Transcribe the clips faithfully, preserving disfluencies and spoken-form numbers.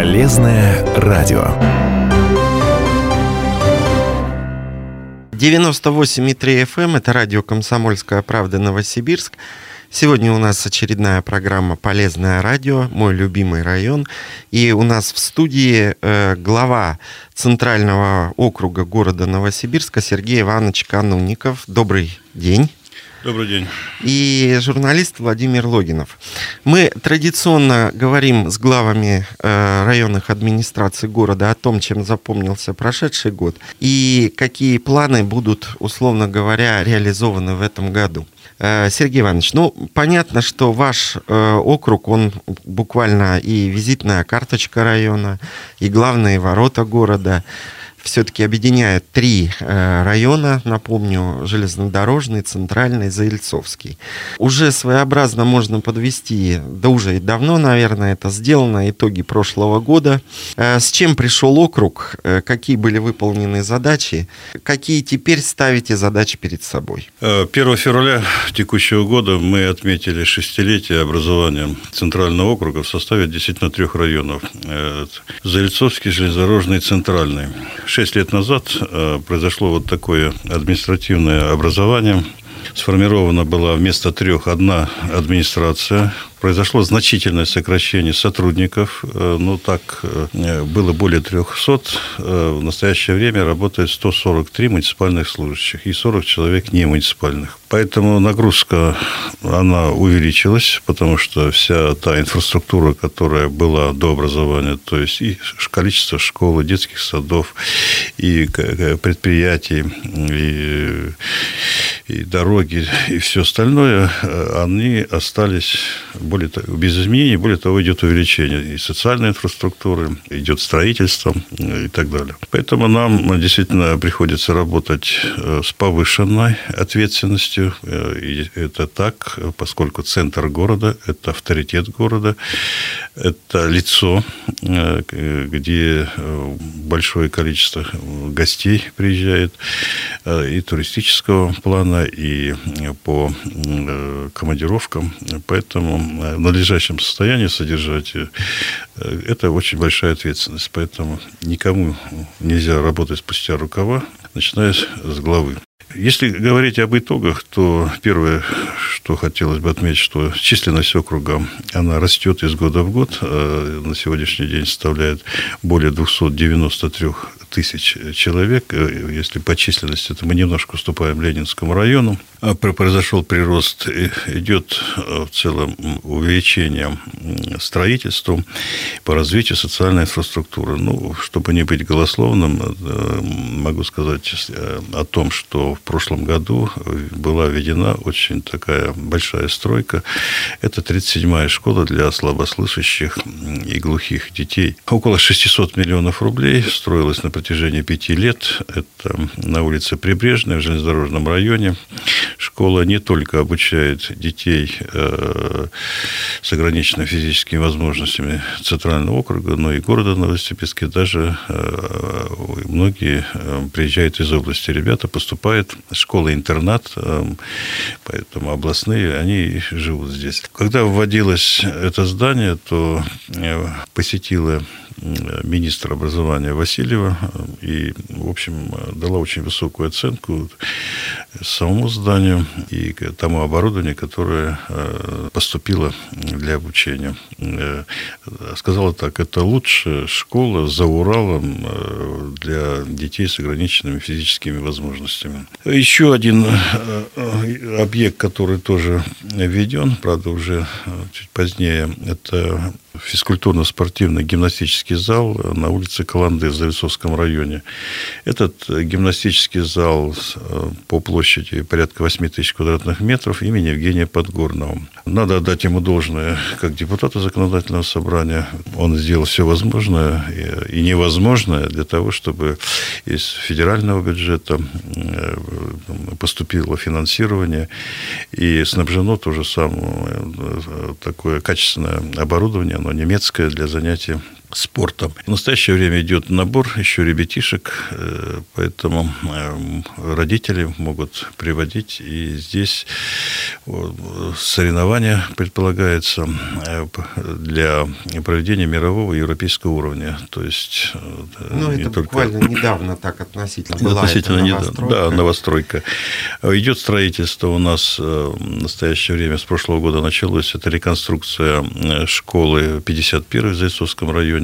Полезное радио. девяносто восемь и три эф эм, это радио «Комсомольская правда», Новосибирск. Сегодня у нас очередная программа «Полезное радио», мой любимый район. И у нас в студии э, глава Центрального округа города Новосибирска Сергей Иванович Канунников. Добрый день. Добрый день. И журналист Владимир Логинов. Мы традиционно говорим с главами э, районных администраций города о том, чем запомнился прошедший год и какие планы будут, условно говоря, реализованы в этом году. Э, Сергей Иванович, ну, понятно, что ваш э, округ, он буквально и визитная карточка района, и главные ворота города. Все-таки объединяет три э, района, напомню, железнодорожный, центральный, Заильцовский. Уже своеобразно можно подвести, да уже и давно, наверное, это сделано, итоги прошлого года. Э, с чем пришел округ, э, какие были выполнены задачи, какие теперь ставите задачи перед собой? первого февраля текущего года мы отметили шестилетие образования Центрального округа в составе действительно трех районов. Заильцовский, железнодорожный, центральный. Шесть лет назад произошло вот такое административное образование. Сформирована была вместо трех одна администрация. Произошло значительное сокращение сотрудников. Ну, так было более трехсот. В настоящее время работает сто сорок три муниципальных служащих и сорок человек не муниципальных. Поэтому нагрузка, она увеличилась, потому что вся та инфраструктура, которая была до образования, то есть и количество школ, и детских садов, и предприятий, и, и дороги, и все остальное, они остались более того, без изменений. Более того, идет увеличение и социальной инфраструктуры, идет строительство и так далее. Поэтому нам действительно приходится работать с повышенной ответственностью. И это так, поскольку центр города – это авторитет города, это лицо, где большое количество гостей приезжает и туристического плана, и по командировкам. Поэтому в надлежащем состоянии содержать – это очень большая ответственность. Поэтому никому нельзя работать спустя рукава, начиная с главы. Если говорить об итогах, то первое, что хотелось бы отметить, что численность округа, она растет из года в год. На сегодняшний день составляет более двести девяносто три тысяч человек. Если по численности, то мы немножко уступаем Ленинскому району. Произошел прирост, идет в целом увеличение строительства по развитию социальной инфраструктуры. Ну, чтобы не быть голословным, могу сказать о том, что в прошлом году была введена очень такая большая стройка. Это тридцать седьмая школа для слабослышащих и глухих детей. Около шестьсот миллионов рублей строилась на протяжении пяти лет. Это на улице Прибрежной, в железнодорожном районе. Школа не только обучает детей э, с ограниченными физическими возможностями Центрального округа, но и города Новосибирска. Даже э, многие э, приезжают из области. Ребята поступают в школы-интернат, э, поэтому областные, они живут здесь. Когда вводилось это здание, то э, посетила министр образования Васильева и, в общем, дала очень высокую оценку самому зданию и тому оборудованию, которое поступило для обучения. Сказала так: это лучшая школа за Уралом для детей с ограниченными физическими возможностями. Еще один объект, который тоже введен, правда, уже чуть позднее, это физкультурно-спортивный гимнастический зал на улице Каланды в Заильцовском районе. Этот гимнастический зал по площади порядка восемь тысяч квадратных метров имени Евгения Подгорного. Надо отдать ему должное как депутату законодательного собрания. Он сделал все возможное и невозможное для того, чтобы из федерального бюджета поступило финансирование и снабжено то же самое такое качественное оборудование, оно немецкое, для занятий спортом. В настоящее время идет набор еще ребятишек, поэтому родители могут приводить. И здесь соревнования предполагается для проведения мирового и европейского уровня. То есть, ну, не это только... буквально недавно так относительно была Относительно эта недавно, да, новостройка. Идет строительство у нас в настоящее время, с прошлого года началось. Это реконструкция школы пятьдесят первой в Зайцовском районе.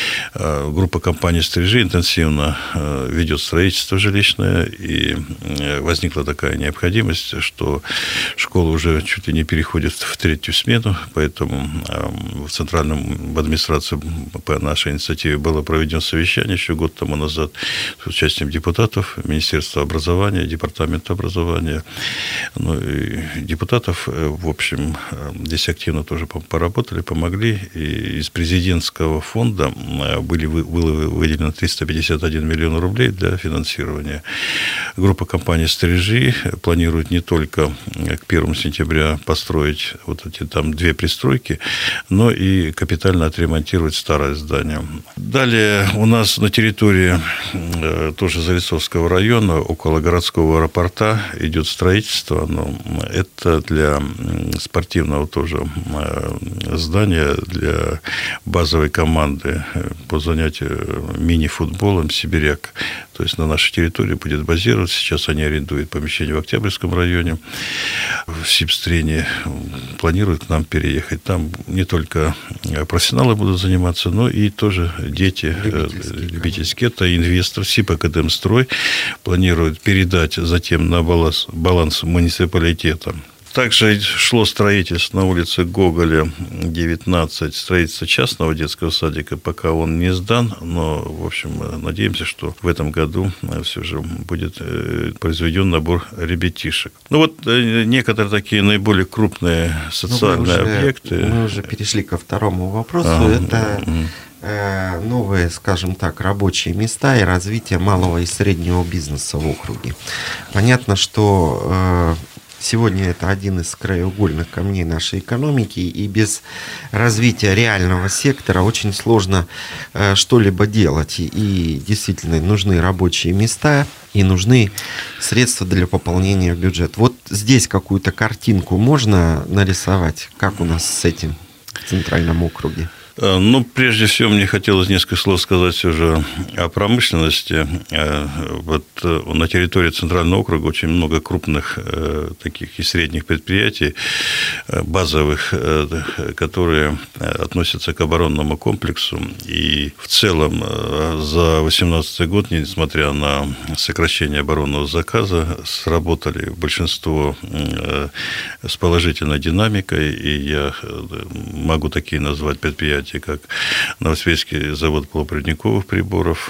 Группа компаний «Стрижи» интенсивно ведет строительство жилищное, и возникла такая необходимость, что школа уже чуть ли не переходит в третью смену, поэтому в центральном, в администрации по нашей инициативе было проведено совещание еще год тому назад с участием депутатов, Министерства образования, Департамента образования, ну, и депутатов, в общем, здесь активно тоже поработали, помогли, и из президентского фонда фонда были выделены триста пятьдесят один миллион рублей для финансирования. Группа компаний «Стрижи» планирует не только к первому сентября построить вот эти там две пристройки, но и капитально отремонтировать старое здание. Далее у нас на территории тоже Залесовского района, около городского аэропорта, идет строительство. Но это для спортивного тоже здания, для базовой команды по занятию мини-футболом «Сибиряк». То есть на нашей территории будет базироваться. Сейчас они арендуют помещение в Октябрьском районе. В Сибстрине планируют к нам переехать. Там не только профессионалы будут заниматься, но и тоже дети любительские. любительские. Это инвестор «Сибакадемстрой» планирует передать затем на баланс, баланс муниципалитета. Также шло строительство на улице Гоголя, девятнадцать, строительство частного детского садика. Пока он не сдан, но, в общем, надеемся, что в этом году все же будет произведен набор ребятишек. Ну, вот некоторые такие наиболее крупные социальные мы уже, объекты. Мы уже перешли ко второму вопросу. А, это э, новые, скажем так, рабочие места и развитие малого и среднего бизнеса в округе. Понятно, что... Э, Сегодня это один из краеугольных камней нашей экономики, и без развития реального сектора очень сложно э, что-либо делать. И, и действительно нужны рабочие места, и нужны средства для пополнения бюджета. Вот здесь какую-то картинку можно нарисовать, как у нас с этим в Центральном округе? Ну, прежде всего, мне хотелось несколько слов сказать все же о промышленности. Вот на территории Центрального округа очень много крупных таких и средних предприятий, базовых, которые относятся к оборонному комплексу. И в целом за две тысячи восемнадцатый год, несмотря на сокращение оборонного заказа, сработали большинство с положительной динамикой. И я могу такие назвать предприятия, как Новосибирский завод полупроводниковых приборов,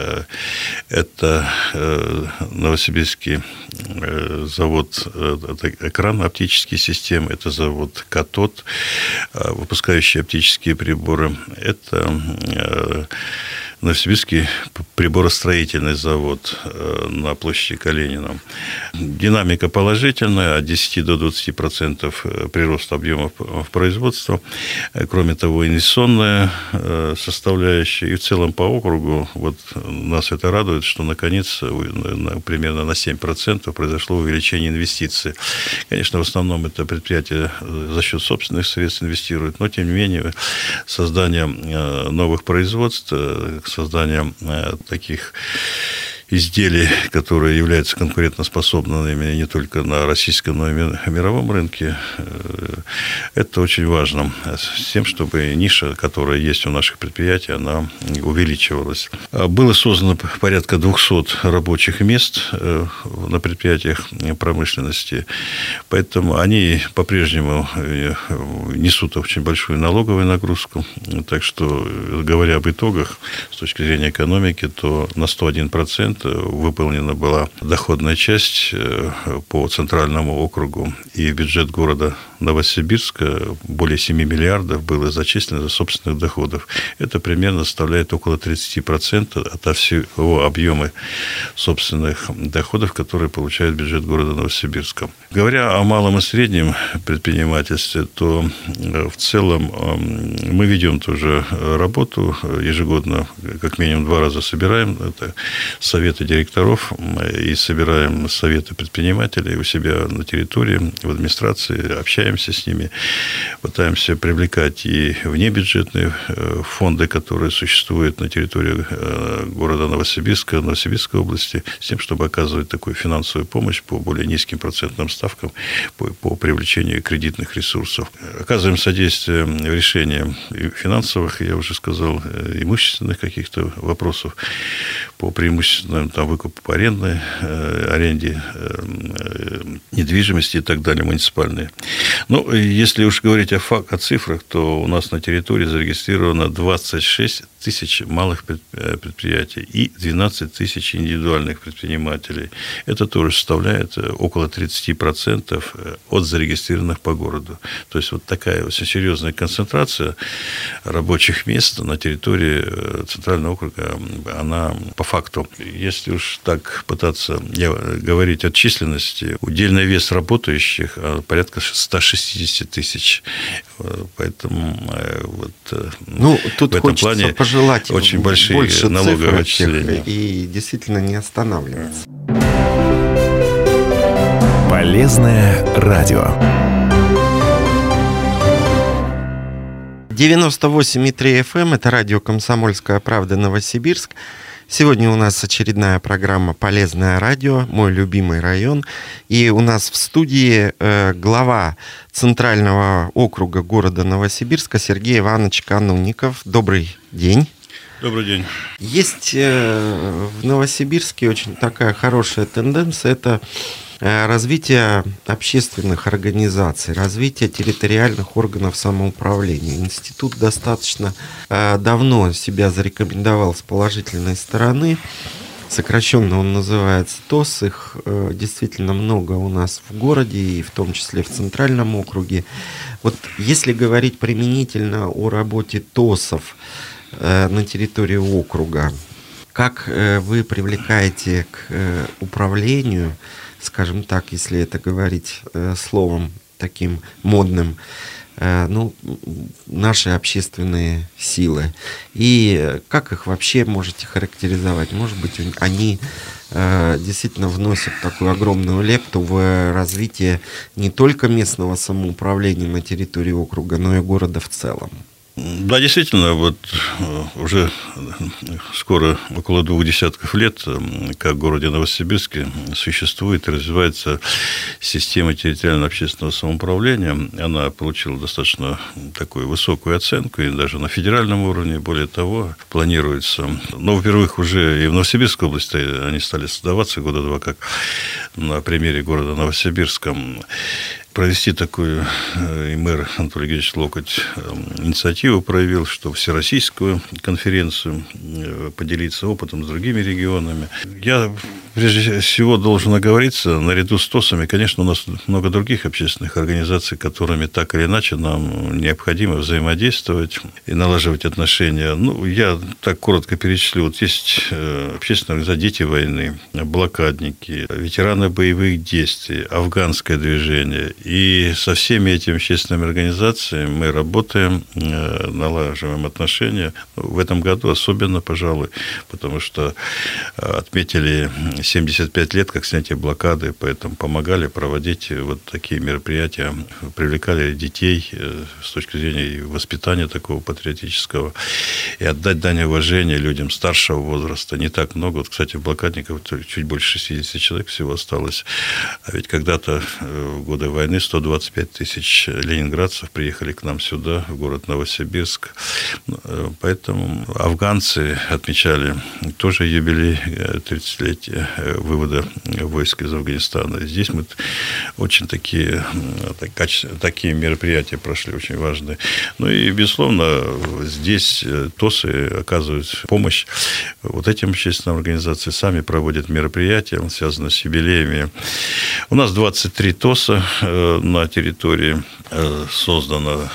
это Новосибирский завод экран оптические системы, это завод «Катод», выпускающий оптические приборы, это Новосибирский приборостроительный завод на площади Калинина. Динамика положительная, от десяти до двадцати процентов прирост объемов в производство. Кроме того, инвестиционная составляющая. И в целом по округу вот нас это радует, что наконец примерно на семь процентов произошло увеличение инвестиций. Конечно, в основном это предприятие за счет собственных средств инвестирует, но тем не менее создание новых производств, создание таких изделий, которые являются конкурентоспособными не только на российском, но и мировом рынке. Это очень важно. С тем, чтобы ниша, которая есть у наших предприятий, она увеличивалась. Было создано порядка двухсот рабочих мест на предприятиях промышленности, поэтому они по-прежнему несут очень большую налоговую нагрузку. Так что, говоря об итогах с точки зрения экономики, то на сто один процент процента выполнена была доходная часть по центральному округу, и в бюджет города Новосибирска более семи миллиардов было зачислено за собственных доходов. Это примерно составляет около тридцать процентов от всего объема собственных доходов, которые получает бюджет города Новосибирска. Говоря о малом и среднем предпринимательстве, то в целом мы ведем тоже работу ежегодно, как минимум два раза собираем это советы директоров и собираем советы предпринимателей у себя на территории, в администрации, общаемся с ними, пытаемся привлекать и внебюджетные фонды, которые существуют на территории города Новосибирска, Новосибирской области, с тем, чтобы оказывать такую финансовую помощь по более низким процентным ставкам по, по привлечению кредитных ресурсов. Оказываем содействие в решении финансовых, я уже сказал, имущественных каких-то вопросов по преимущественно там, выкупу по арендной, аренде недвижимости и так далее, муниципальные. Ну, если уж говорить о, фак, о цифрах, то у нас на территории зарегистрировано двадцать шесть тысяч малых предприятий и двенадцать тысяч индивидуальных предпринимателей. Это тоже составляет около тридцать процентов от зарегистрированных по городу. То есть, вот такая очень серьезная концентрация рабочих мест на территории Центрального округа, она по факту. Если уж так пытаться говорить о численности, удельный вес работающих порядка ста шестидесяти тысяч. Поэтому вот, ну, тут в этом плане пожелать очень большие налоговые отчисления. И действительно не останавливаться. Полезное радио. девяносто восемь и три эф эм, это радио «Комсомольская правда», Новосибирск. Сегодня у нас очередная программа «Полезное радио», мой любимый район. И у нас в студии э, глава Центрального округа города Новосибирска Сергей Иванович Канунников. Добрый день. Добрый день. Есть э, в Новосибирске очень такая хорошая тенденция. Это развитие общественных организаций, развитие территориальных органов самоуправления. Институт достаточно э, давно себя зарекомендовал с положительной стороны. Сокращенно он называется ТОС. Их э, действительно много у нас в городе, и в том числе в Центральном округе. Вот если говорить применительно о работе ТОСов э, на территории округа, как э, вы привлекаете к э, управлению, скажем так, если это говорить э, словом таким модным, э, ну, наши общественные силы. И как их вообще можете характеризовать? Может быть, они э, действительно вносят такую огромную лепту в развитие не только местного самоуправления на территории округа, но и города в целом. Да, действительно, вот уже скоро около двух десятков лет, как в городе Новосибирске существует и развивается система территориального общественного самоуправления. Она получила достаточно такую высокую оценку, и даже на федеральном уровне. Более того, планируется, но, во-первых, уже и в Новосибирской области они стали создаваться года два, как на примере города Новосибирска, провести такую, и мэр Анатолий Георгиевич Локоть инициативу проявил, что всероссийскую конференцию поделиться опытом с другими регионами. Я, прежде всего, должен оговориться, наряду с ТОСами, конечно, у нас много других общественных организаций, которыми так или иначе нам необходимо взаимодействовать и налаживать отношения. Ну, я так коротко перечислю. Вот есть общественная организация «Дети войны», блокадники, ветераны боевых действий, афганское движение. И со всеми этими общественными организациями мы работаем, налаживаем отношения. В этом году особенно, пожалуй, потому что отметили семьдесят пять лет как снятие блокады, поэтому помогали проводить вот такие мероприятия, привлекали детей с точки зрения воспитания такого патриотического, и отдать дань уважения людям старшего возраста. Не так много. Вот, кстати, блокадников чуть больше шестидесяти человек всего осталось. А ведь когда-то в годы войны сто двадцать пять тысяч ленинградцев приехали к нам сюда, в город Новосибирск. Поэтому афганцы отмечали тоже юбилей тридцатилетия вывода войск из Афганистана. Здесь мы очень такие, такие мероприятия прошли, очень важные. Ну и, безусловно, здесь ТОСы оказывают помощь вот этим общественным организациям, сами проводят мероприятия, связанные с юбилеями. У нас двадцать три ТОСа на территории создано,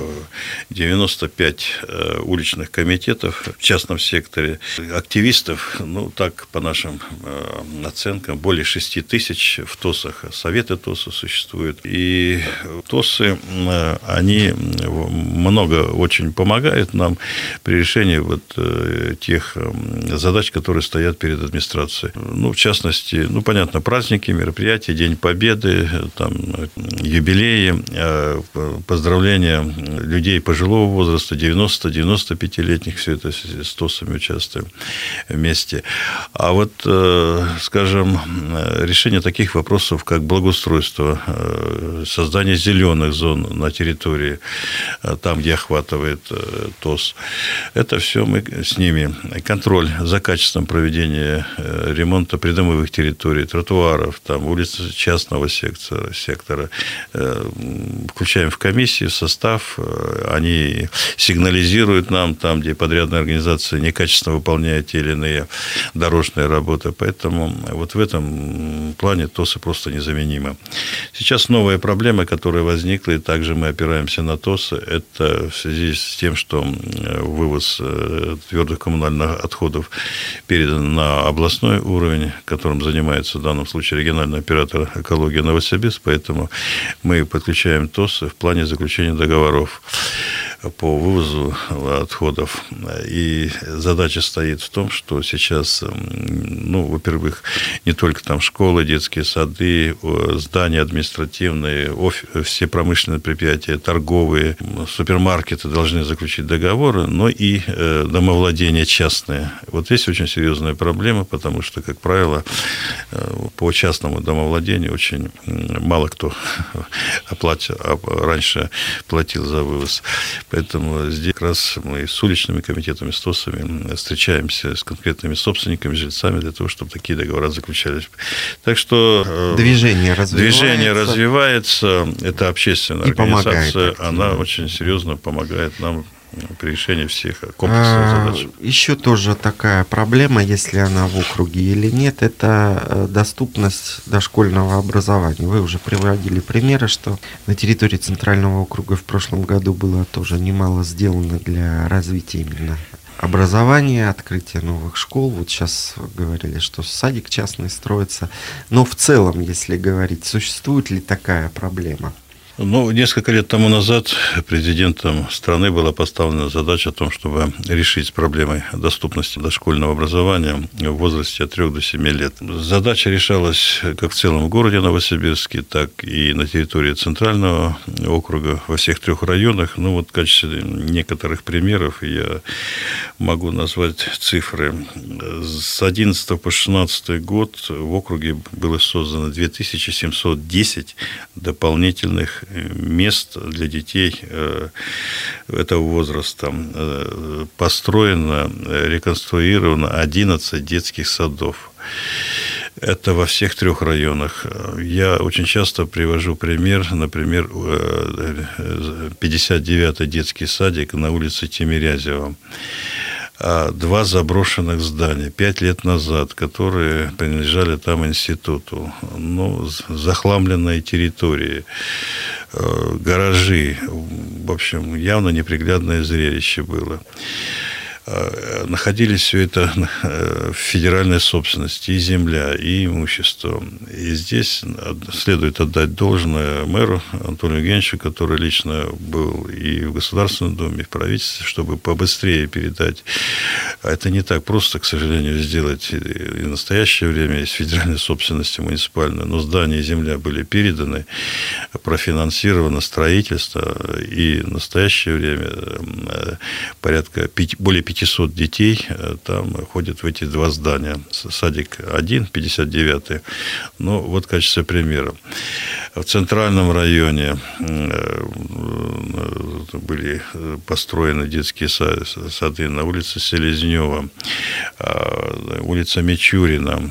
девяносто пять уличных комитетов в частном секторе, активистов, ну, так, по нашим оценкам, более шести тысяч в ТОСах, советы ТОСа существуют. И ТОСы, они много очень помогают нам при решении вот тех задач, которые стоят перед администрацией. Ну, в частности, ну, понятно, праздники, мероприятия, День Победы, там, юбилеи, поздравления людей пожилого возраста, девяносто-девяносто пятилетних, все это с ТОСами участвуем вместе. А вот, скажем, решение таких вопросов, как благоустройство, создание зеленых зон на территории, там, где охватывает ТОС, это все мы с ними. Контроль за качеством проведения ремонта придомовых территорий, тротуаров, там, улиц частного сектора, сектора. Включаем в комиссию, в состав, они сигнализируют нам там, где подрядная организация некачественно выполняет те или иные дорожные работы. Поэтому вот в этом плане ТОСы просто незаменимы. Сейчас новая проблема, которая возникла, и также мы опираемся на ТОСы, это в связи с тем, что вывоз твердых коммунальных отходов передан на областной уровень, которым занимается в данном случае региональный оператор экологии Новосибирск, поэтому мы подключаем ТОСы в плане заключения договоров по вывозу отходов. И задача стоит в том, что сейчас, ну, во-первых, не только там школы, детские сады, здания административные, офис, все промышленные предприятия, торговые, супермаркеты должны заключить договоры, но и домовладения частные. Вот здесь очень серьезная проблема, потому что, как правило, по частному домовладению очень мало кто оплатил, раньше платил за вывоз. Поэтому здесь как раз мы с уличными комитетами, с ТОСами встречаемся с конкретными собственниками, жильцами для того, чтобы такие договора заключались. Так что движение развивается. Движение развивается. Это общественная и организация. Она очень серьезно помогает нам при решении всех комплексных задач. Еще тоже такая проблема, если она в округе или нет, это доступность дошкольного образования. Вы уже приводили примеры, что на территории Центрального округа в прошлом году было тоже немало сделано для развития именно образования, открытия новых школ. Вот сейчас говорили, что садик частный строится. Но в целом, если говорить, существует ли такая проблема? Ну, несколько лет тому назад президентом страны была поставлена задача о том, чтобы решить проблемы доступности дошкольного образования в возрасте от трёх до семи лет. Задача решалась как в целом городе Новосибирске, так и на территории Центрального округа, во всех трех районах. Ну, вот в качестве некоторых примеров я могу назвать цифры. С одиннадцатого по шестнадцатый год в округе было создано две тысячи семьсот десять дополнительных мест для детей этого возраста. Построено, реконструировано одиннадцать детских садов. Это во всех трех районах. Я очень часто привожу пример, например, пятьдесят девятый детский садик на улице Тимирязева. Два заброшенных здания пять лет назад, которые принадлежали там институту. Ну, захламленные территории, гаражи. В общем, явно неприглядное зрелище было. Находились все это в федеральной собственности, и земля, и имущество. И здесь следует отдать должное мэру Антону Евгеньевичу, который лично был и в Государственной Думе, и в правительстве, чтобы побыстрее передать. А это не так просто, к сожалению, сделать. И в настоящее время из федеральной собственности муниципальной, но здания и земля были переданы, профинансировано строительство, и в настоящее время порядка более пятисот детей там ходят в эти два здания. Садик один, пятьдесят девятый. Ну, вот в качестве примера. В центральном районе были построены детские сады на улице Селезнева, улица Мичурина,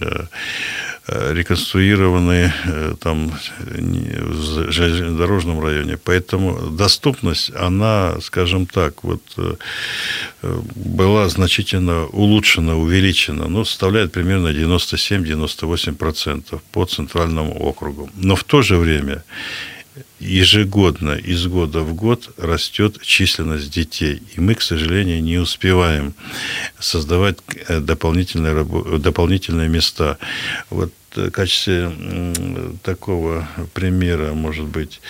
реконструированы там в железнодорожном районе. Поэтому доступность, она, скажем так, вот была значительно улучшена, увеличена, но составляет примерно девяносто семь - девяносто восемь процентов по центральному округу. Но в то же время ежегодно, из года в год растет численность детей. И мы, к сожалению, не успеваем создавать дополнительные, дополнительные места. Вот в качестве такого примера, может быть,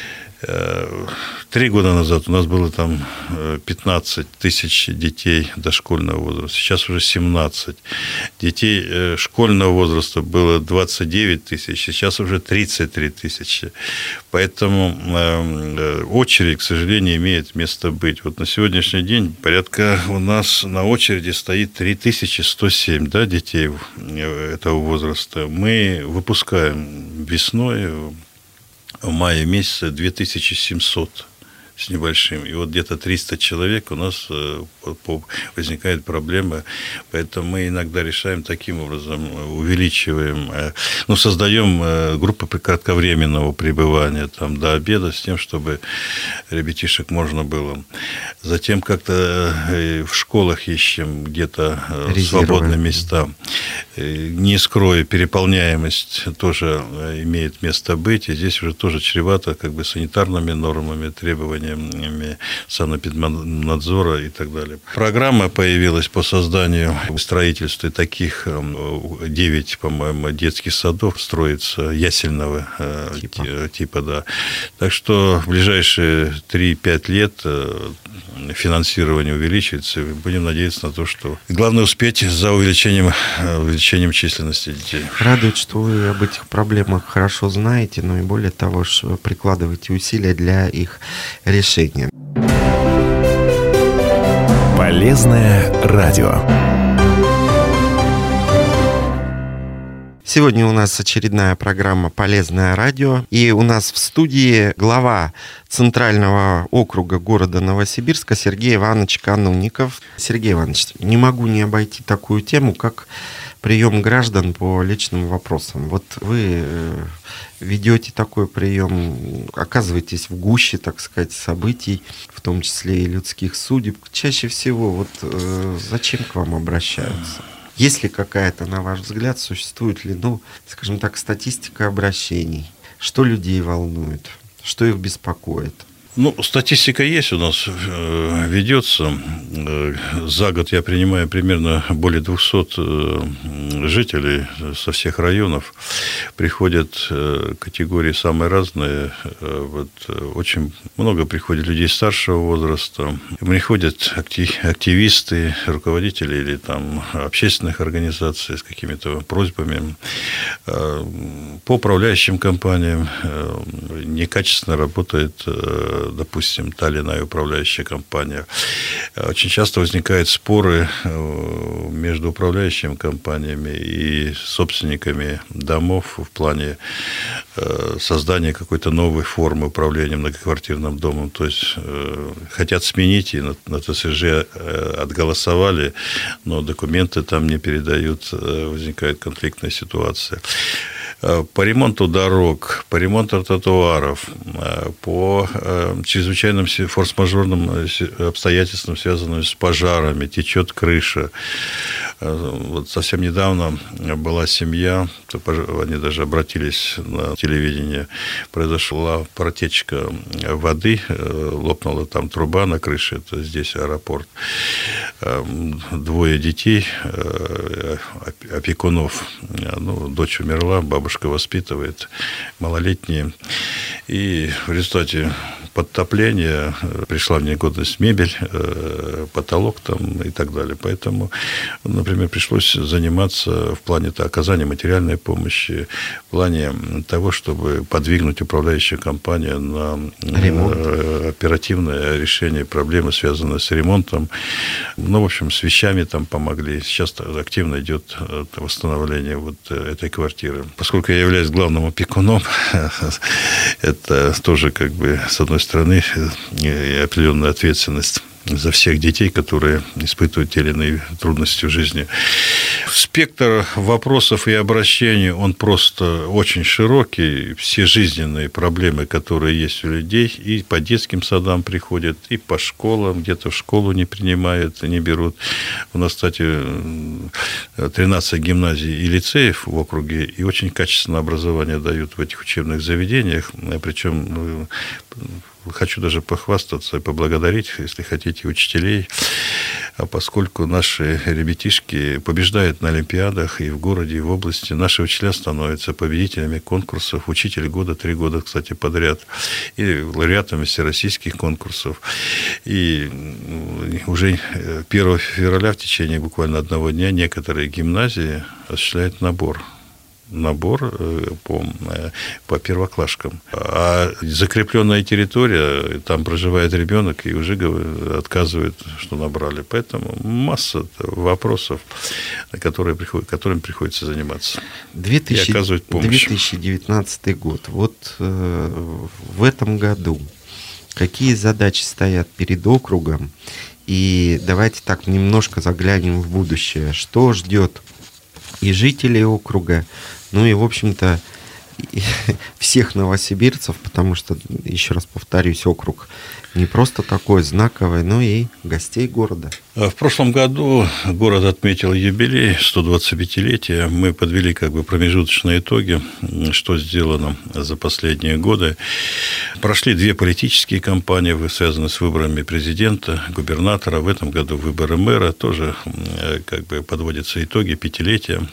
три года назад у нас было там пятнадцать тысяч детей дошкольного возраста, сейчас уже семнадцать. Детей школьного возраста было двадцать девять тысяч, сейчас уже тридцать три тысячи. Поэтому очередь, к сожалению, имеет место быть. Вот на сегодняшний день порядка у нас на очереди стоит три тысячи сто семь, да, детей этого возраста. Мы выпускаем весной, в мае месяце две тысячи семьсот с небольшим. И вот где-то триста человек у нас возникает проблема. Поэтому мы иногда решаем таким образом, увеличиваем, ну, создаем группы кратковременного пребывания там, до обеда с тем, чтобы ребятишек можно было. Затем как-то в школах ищем где-то свободные места. Не скрою, переполняемость тоже имеет место быть. И здесь уже тоже чревато как бы санитарными нормами, требованиями санэпиднадзора и так далее. Программа появилась по созданию, строительству таких девять, по-моему, детских садов строится ясельного типа. типа, да. Так что в ближайшие три-пять лет финансирование увеличивается, и будем надеяться на то, что главное успеть за увеличением, увеличением численности детей. Радует, что вы об этих проблемах хорошо знаете, но и более того, что вы прикладываете усилия для их решения. Полезное радио. Сегодня у нас очередная программа «Полезное радио». И у нас в студии глава Центрального округа города Новосибирска Сергей Иванович Канунников. Сергей Иванович, не могу не обойти такую тему, как прием граждан по личным вопросам. Вот вы ведете такой прием, оказываетесь в гуще, так сказать, событий, в том числе и людских судеб. Чаще всего вот зачем к вам обращаются? Есть ли какая-то, на ваш взгляд, существует ли, ну, скажем так, статистика обращений? Что людей волнует? Что их беспокоит? Ну, статистика есть у нас, ведется. За год я принимаю примерно более двухсот жителей со всех районов. Приходят категории самые разные. Вот, очень много приходит людей старшего возраста. Приходят активисты, руководители или там общественных организаций с какими-то просьбами. По управляющим компаниям некачественно работает, допустим, та или иная управляющая компания. Очень часто возникают споры между управляющими компаниями и собственниками домов в плане создания какой-то новой формы управления многоквартирным домом. То есть хотят сменить, и на, на ТСЖ отголосовали, но документы там не передают, возникает конфликтная ситуация. По ремонту дорог, по ремонту тротуаров, по чрезвычайным форс-мажорным обстоятельствам, связанным с пожарами, течет крыша. Вот совсем недавно была семья, они даже обратились на телевидение, произошла протечка воды, лопнула там труба на крыше, это здесь аэропорт. Двое детей, опекунов, ну, дочь умерла, бабушка воспитывает, малолетние. И в результате подтопление, пришла в негодность мебель, потолок там и так далее. Поэтому, например, пришлось заниматься в плане оказания материальной помощи, в плане того, чтобы подвигнуть управляющую компанию на ремонт, оперативное решение проблемы, связанной с ремонтом. Ну, в общем, с вещами там помогли. Сейчас активно идет восстановление вот этой квартиры. Поскольку я являюсь главным опекуном, это тоже, как бы, с одной стороны, определенная ответственность за всех детей, которые испытывают те или иные трудности в жизни. Спектр вопросов и обращений, он просто очень широкий. Все жизненные проблемы, которые есть у людей, и по детским садам приходят, и по школам, где-то в школу не принимают, не берут. У нас, кстати, тринадцать гимназий и лицеев в округе, и очень качественное образование дают в этих учебных заведениях, причем хочу даже похвастаться и поблагодарить, если хотите, учителей, поскольку наши ребятишки побеждают на олимпиадах и в городе, и в области. Наши учителя становятся победителями конкурсов, учитель года, три года, кстати, подряд, и лауреатами всероссийских конкурсов. И уже первого февраля в течение буквально одного дня некоторые гимназии осуществляют набор. набор по, по первоклашкам. А закрепленная территория, там проживает ребенок, и уже отказывают, что набрали. Поэтому масса вопросов, которые приходят, которым приходится заниматься. две тысячи, и оказывать помощь. две тысячи девятнадцатый год. Вот э, в этом году какие задачи стоят перед округом? И давайте так немножко заглянем в будущее. Что ждет и жителей округа, ну и, в общем-то, всех новосибирцев, потому что, еще раз повторюсь, округ не просто такой знаковый, но и гостей города. В прошлом году город отметил юбилей, сто двадцатипятилетие. Мы подвели как бы промежуточные итоги, что сделано за последние годы. Прошли две политические кампании, связанные с выборами президента, губернатора. В этом году выборы мэра. Тоже как бы подводятся итоги пятилетия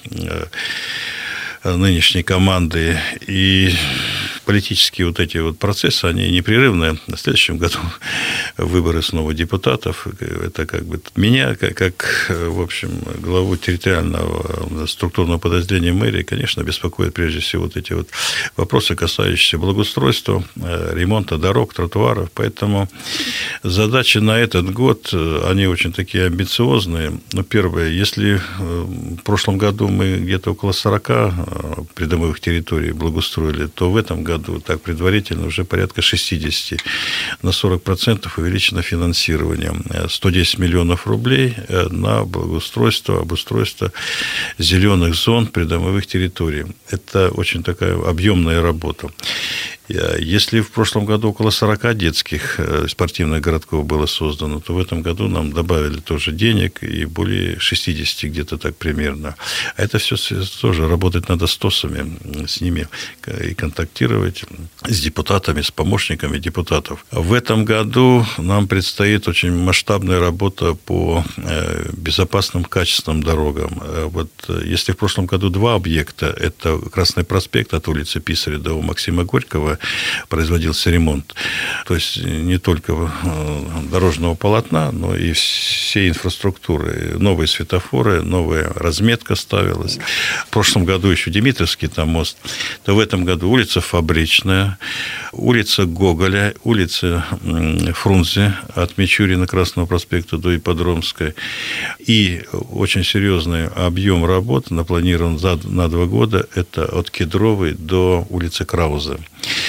нынешней команды. И политические вот эти вот процессы, они непрерывные. В следующем году выборы снова депутатов. Это как бы меня, как, как в общем, главу территориального структурного подразделения мэрии, конечно, беспокоят прежде всего вот эти вот вопросы, касающиеся благоустройства, ремонта дорог, тротуаров. Поэтому задачи на этот год, они очень такие амбициозные. Ну, первое, если в прошлом году мы где-то около сорока придомовых территорий благоустроили, то в этом году, так предварительно, уже порядка шестьдесят. На сорок процентов увеличено финансирование. сто десять миллионов рублей на благоустройство, обустройство зеленых зон придомовых территорий. Это очень такая объемная работа. Если в прошлом году около сорока детских спортивных городков было создано, то в этом году нам добавили тоже денег, и более шестидесяти где-то так примерно. А это все тоже работать надо с ТОСами, с ними и контактировать, с депутатами, с помощниками депутатов. В этом году нам предстоит очень масштабная работа по безопасным, качественным дорогам. Вот если в прошлом году два объекта, это Красный проспект от улицы Писаря до Максима Горького, производился ремонт. То есть не только дорожного полотна, но и всей инфраструктуры. Новые светофоры, новая разметка ставилась. В прошлом году еще Димитровский там мост. То в этом году улица Фабричная, улица Гоголя, улица Фрунзе от Мичурина Красного проспекта до Ипподромской. И очень серьезный объем работ напланирован на два года. Это от Кедровой до улицы Крауза.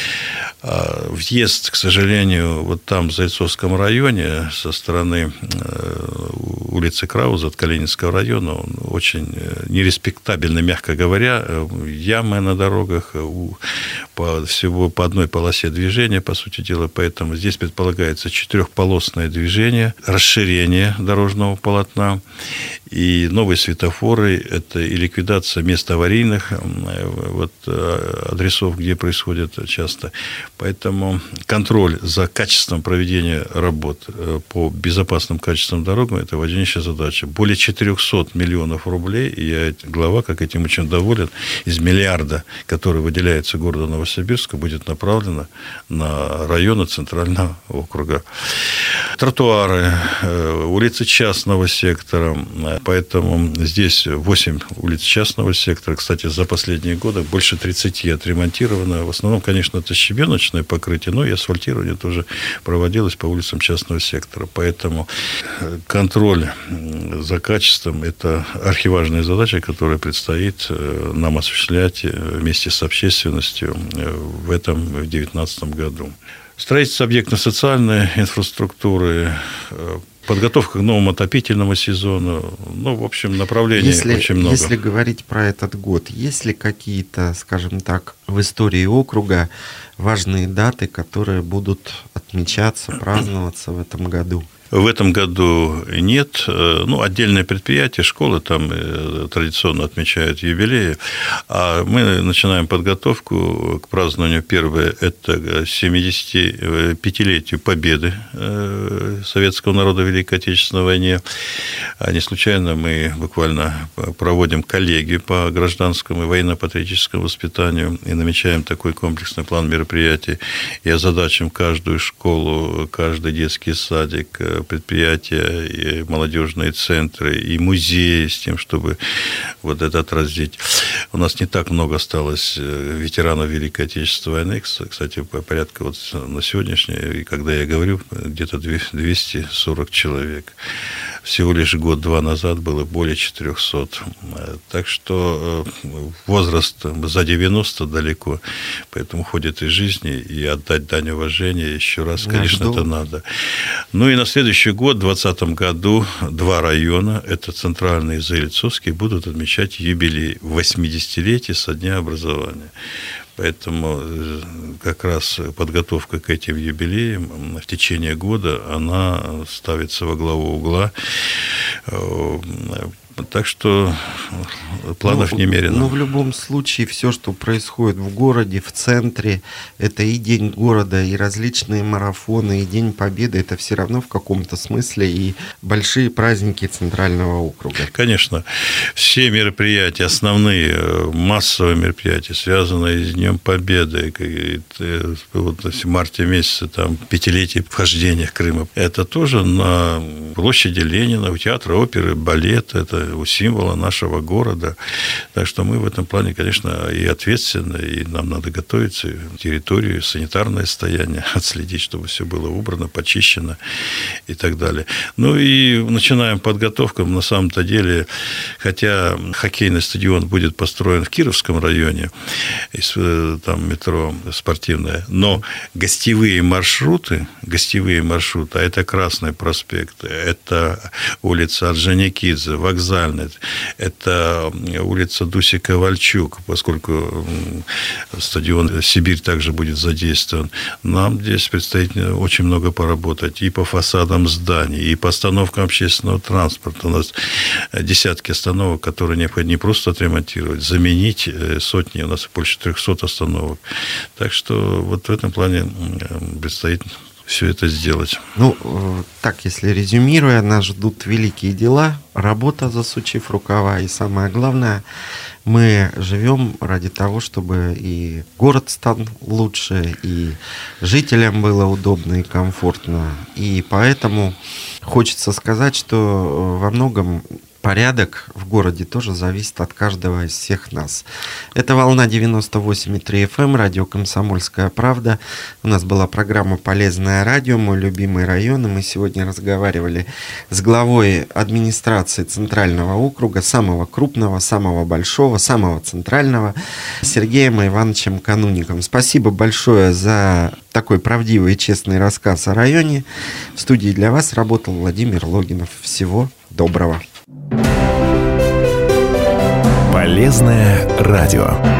Въезд, к сожалению, вот там, в Зайцовском районе, со стороны улицы Крауза от Калининского района, он очень нереспектабельный, мягко говоря. Ямы на дорогах, по, всего по одной полосе движения, по сути дела. Поэтому здесь предполагается четырехполосное движение, расширение дорожного полотна и новые светофоры, это и ликвидация мест аварийных вот, адресов, где происходит часто. Поэтому контроль за качеством проведения работ по безопасным качественным дорогам – это важнейшая задача. Более четыреста миллионов рублей, и я, глава, как этим очень доволен, из миллиарда, который выделяется городу Новосибирска, будет направлено на районы Центрального округа. Тротуары, улицы частного сектора, поэтому здесь восемь улиц частного сектора. Кстати, за последние годы больше тридцати отремонтировано. В основном, конечно, это щебеночное покрытие, но и асфальтирование тоже проводилось по улицам частного сектора. Поэтому контроль за качеством – это архиважная задача, которая предстоит нам осуществлять вместе с общественностью в этом две тысячи девятнадцатом году. Строительство объектно-социальной инфраструктуры, подготовка к новому отопительному сезону. Ну, в общем, направлений если, очень много. Если говорить про этот год, есть ли какие-то, скажем так, в истории округа важные даты, которые будут отмечаться, праздноваться в этом году? В этом году нет. Ну, отдельные предприятия, школы там традиционно отмечают юбилеи. А мы начинаем подготовку к празднованию. Первое – это семидесятипятилетию победы советского народа в Великой Отечественной войне. А не случайно мы буквально проводим коллегию по гражданскому и военно-патриотическому воспитанию и намечаем такой комплексный план мероприятий. И озадачим каждую школу, каждый детский садик, предприятия, и молодежные центры, и музеи с тем, чтобы вот это отразить. У нас не так много осталось ветеранов Великой Отечественной войны, кстати, порядка вот на сегодняшний, и когда я говорю, где-то двести сорок человек. Всего лишь год-два назад было более четырехсот. Так что возраст за девяносто далеко, поэтому ходит из жизни, и отдать дань уважения еще раз, я конечно, жду. Это надо. Ну и на следующий год, в двадцатом году, два района, это Центральный и Заильцовский, будут отмечать юбилей восьмидесятилетия со дня образования. Поэтому как раз подготовка к этим юбилеям в течение года, она ставится во главу угла. Так что планов ну, немерено. Но в любом случае все, что происходит в городе, в центре, это и День города, и различные марафоны, и День Победы, это все равно в каком-то смысле и большие праздники Центрального округа. Конечно. Все мероприятия, основные массовые мероприятия, связанные с Днем Победы, вот в марте месяце, там, пятилетие вхождения в Крым, это тоже на площади Ленина, у театра оперы, балета, это у символа нашего города. Так что мы в этом плане, конечно, и ответственны, и нам надо готовиться, территорию, санитарное состояние отследить, чтобы все было убрано, почищено и так далее. Ну и начинаем подготовку. На самом-то деле, хотя хоккейный стадион будет построен в Кировском районе, там метро спортивное, но гостевые маршруты, гостевые маршруты, а это Красный проспект, это улица Орджоникидзе, вокзал, это улица Дуси Ковальчук, поскольку стадион «Сибирь» также будет задействован. Нам здесь предстоит очень много поработать и по фасадам зданий, и по остановкам общественного транспорта. У нас десятки остановок, которые необходимо не просто отремонтировать, заменить сотни, у нас больше трехсот остановок. Так что вот в этом плане предстоит все это сделать. Ну, так, если резюмируя, нас ждут великие дела, работа, засучив рукава, и самое главное, мы живем ради того, чтобы и город стал лучше, и жителям было удобно и комфортно, и поэтому хочется сказать, что во многом порядок в городе тоже зависит от каждого из всех нас. Это «Волна девяносто восемь и три эф эм», радио «Комсомольская правда». У нас была программа «Полезное радио», мой любимый район, и мы сегодня разговаривали с главой администрации Центрального округа, самого крупного, самого большого, самого центрального, Сергеем Ивановичем Канунником. Спасибо большое за такой правдивый и честный рассказ о районе. В студии для вас работал Владимир Логинов. Всего доброго. Полезное радио.